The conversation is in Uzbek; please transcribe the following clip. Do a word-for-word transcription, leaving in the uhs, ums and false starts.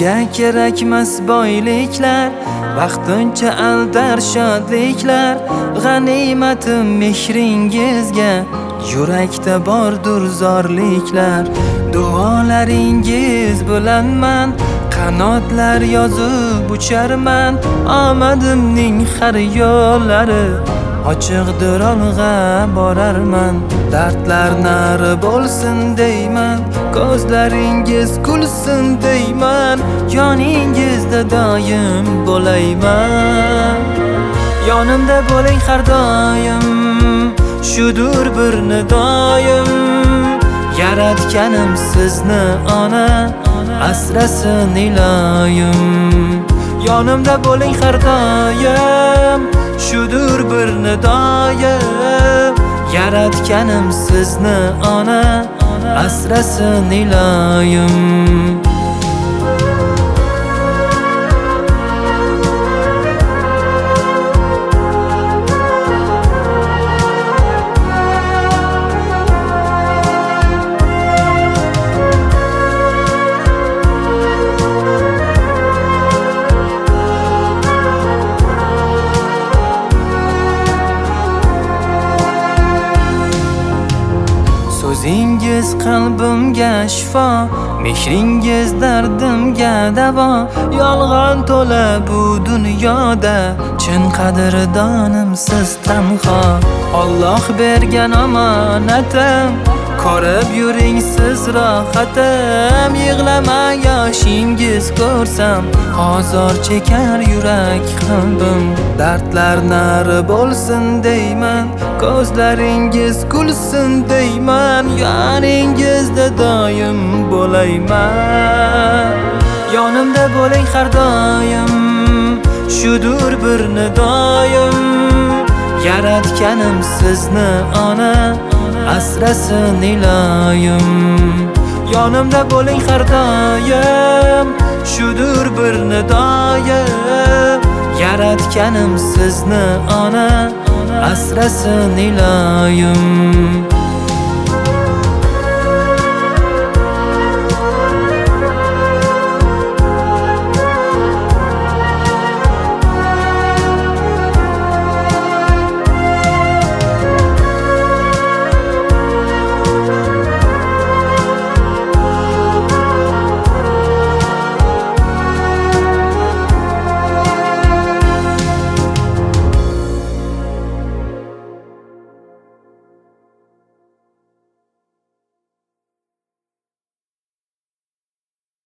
Menga kerakmas boyliklar, vaqtincha aldar shodliklar. G'animatim mehringizga, yurakda bordur zorliklar. Duolaringiz bilan men qanotlar yozib ucharman. Omadimning har yo'llari ochiqdir, olg'a borarman. Dardlar nari bo'lsin deyman, ko'zlaringiz kulsin deyman. Yoningizda doim bo'layman. Yonimda bo'ling har doim, shudur bir nidoyim. Yaratganim sizni ona, asrasin iloyim. Yonimda bo'ling har doim, shudur bir nidoyim. Yaratganim sizni ona, asrasin iloyim. So'zingiz qalbimga shifo, mehringiz dardimga davo. Yolg'on to'la bu dunyoda, chin qadrdonim siz tanho. Alloh bergan omonatim, ko'rib yuring siz rohatim. Yig'lamang yoshingiz ko'rsam, ozor chekar yurak qalbim. Dardlar nari bo'lsin deyman, ko'zlaringiz kulsin deyman. Yoningizda doim bo'layman. Yonimda bo'ling har doim, shudur bir nidoyim. Yaratganim sizni ona, asrasin iloyim. Yonimda bo'ling har doim, shudur bir nidoyim. Yaratganim sizni ona, asrasin iloyim.